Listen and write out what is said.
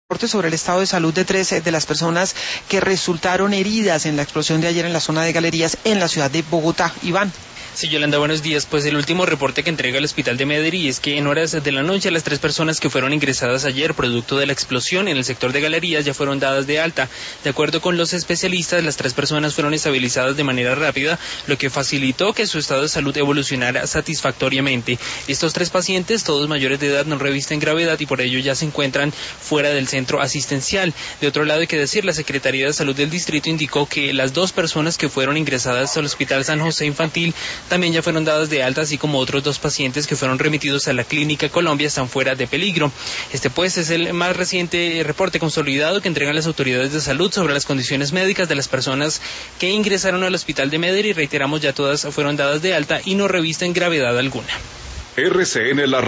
sobre el estado de salud de 3 de las personas que resultaron heridas en la explosión de ayer en la zona de Galerías en la ciudad de Bogotá. Iván. Sí, Yolanda, buenos días. Pues el último reporte que entrega el hospital de Medellín es que en horas de la noche las 3 personas que fueron ingresadas ayer producto de la explosión en el sector de Galerías ya fueron dadas de alta. De acuerdo con los especialistas, las 3 personas fueron estabilizadas de manera rápida, lo que facilitó que su estado de salud evolucionara satisfactoriamente. Estos 3 pacientes, todos mayores de edad, no revisten gravedad y por ello ya se encuentran fuera del centro asistencial. De otro lado, hay que decir, la Secretaría de Salud del distrito indicó que las 2 personas que fueron ingresadas al Hospital San José Infantil también ya fueron dadas de alta, así como otros 2 pacientes que fueron remitidos a la Clínica Colombia están fuera de peligro. Este pues es el más reciente reporte consolidado que entregan las autoridades de salud sobre las condiciones médicas de las personas que ingresaron al hospital de Medellín y reiteramos, ya todas fueron dadas de alta y no revisten gravedad alguna. RCN, la